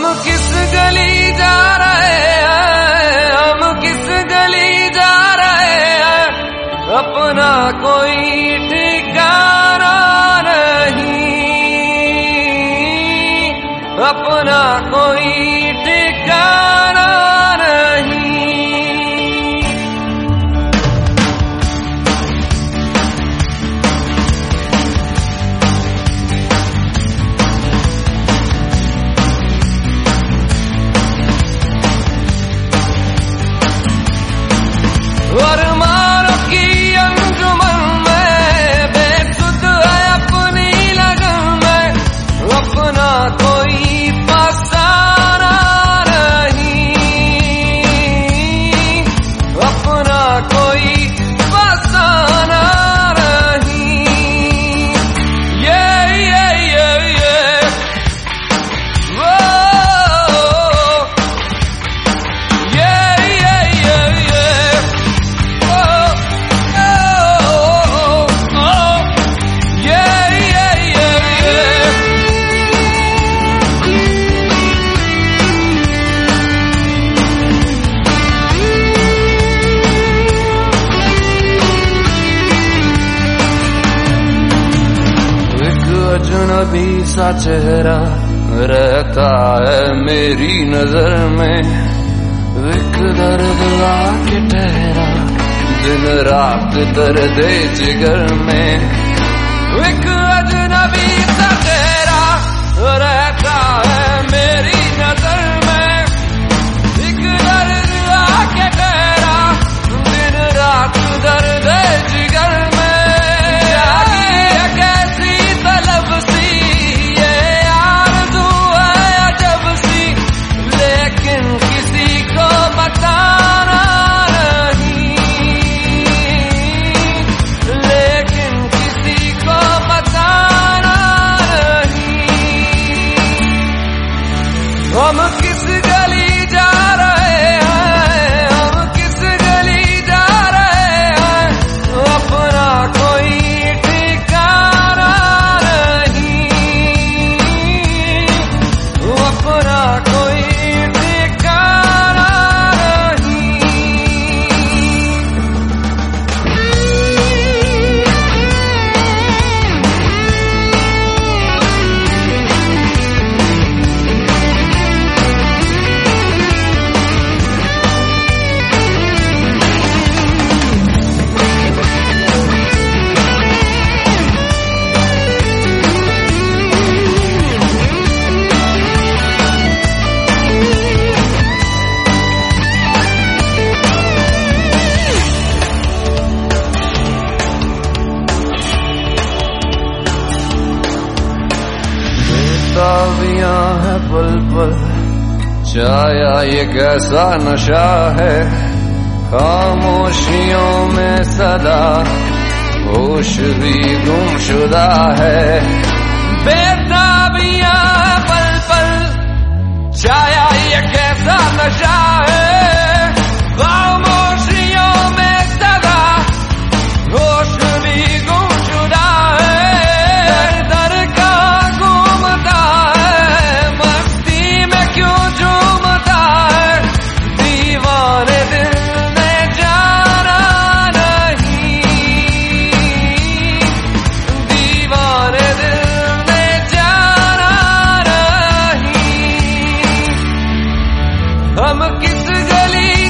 हम किस गली जा रहे हैं, हम किस गली जा रहे हैं, अपना कोई ठिकाना नहीं, अपना कोई ठिकाना नहीं। अरमानों की अंजुमन में बेसुध है अपनी लगन में, अपना कोई फसाना नहीं, अपना कोई फसाना नहीं। अजनबी सा चेहरा रहता है मेरी नजर में, एक दर्द आके ठहरा दिन रात दर्द जिगर में। एक अजनबी सा चेहरा रहता है मेरी नजर में, एक दर्द आके ठहरा दिन रात दर्द जिगर में। हम किस गली जा रहे हैं, हम किस गली जा रहे हैं, अपना कोई ठिकाना नहीं, अपना कोई ठिकाना नहीं। बेताबियां है पल पल छाया ये कैसा नशा है, खामोशियों में सदा होश भी गुमशुदा है। बेताबियां है पल पल छाया ये कैसा नशा है, खामोशियों में सदा होश भी गुमशुदा है। दर का घूमता है मस्ती में क्यों झूमता है, दीवाने दिल ने जाना नहीं, दीवाने दिल ने जाना नहीं। हम किस गली